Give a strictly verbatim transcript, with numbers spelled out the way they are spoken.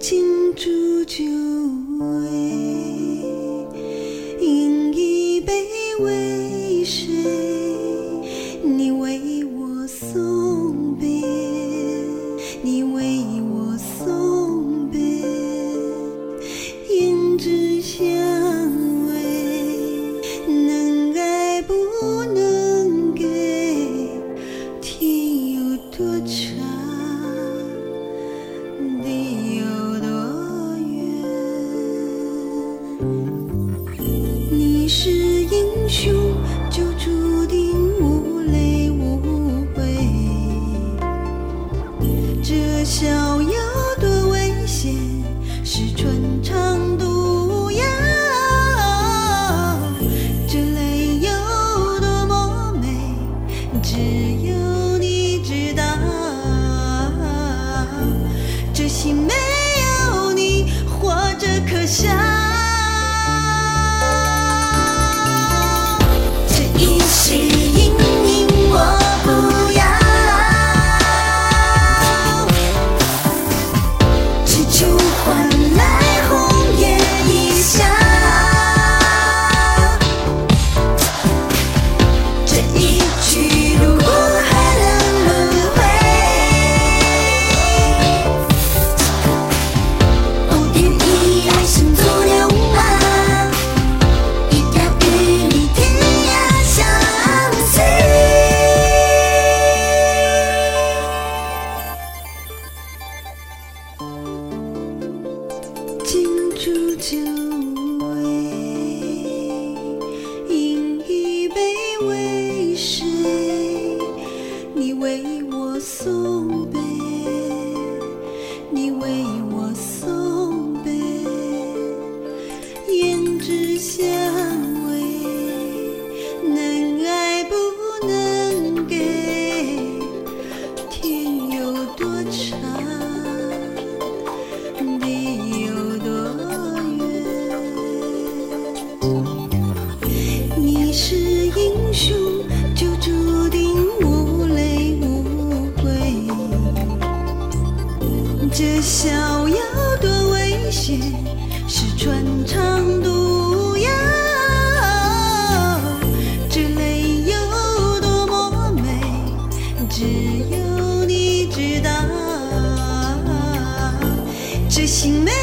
敬煮酒味，饮一杯为谁？你为我送别，你为我送别，胭脂香味，能爱不能给，天有多长，地有多远？你是英雄，就注定无泪无悔。这逍遥多危险，是穿肠毒药。这泪有多么美，只有你知道。这心没有你，活着可笑。这一世阴影我不要，只求换来红颜一笑。这一去如果还能轮回，不愿意来生做流浪，一条与你天涯相随。敬煮酒味，饮一杯为谁？你为我送别，你为我送别，胭脂香味，能爱不能给，天有多长，地有多远？你是英雄，就注定无泪无悔。这逍遥多危险，是穿肠毒药。这泪有多么美，只有你知道。这心没